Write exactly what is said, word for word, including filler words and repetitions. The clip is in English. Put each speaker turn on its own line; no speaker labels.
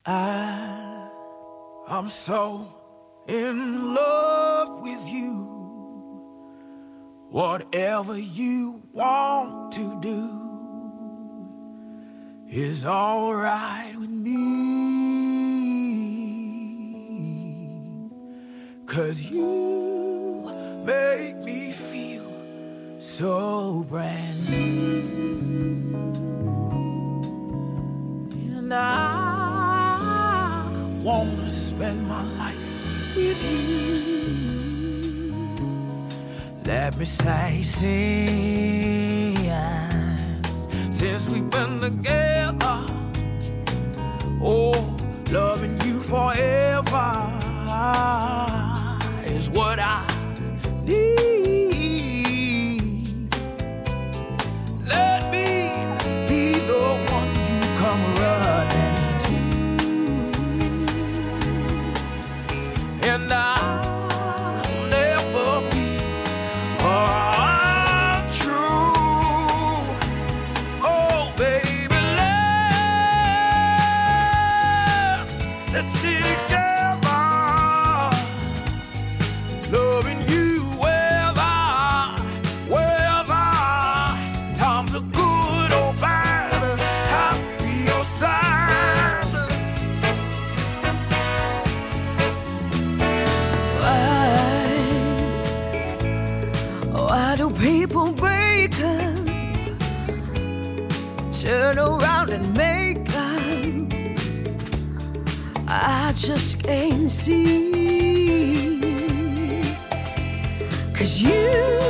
I, I'm so in love with you. Whatever you want to do is all right with me. 'Cause you make me feel so brand new. And I wanna spend my life with you. Let me say since, since we've been together, oh, loving you forever is what I need. Let me be the one you come running to, and I people break up, turn around and make up. I just can't see, 'cause you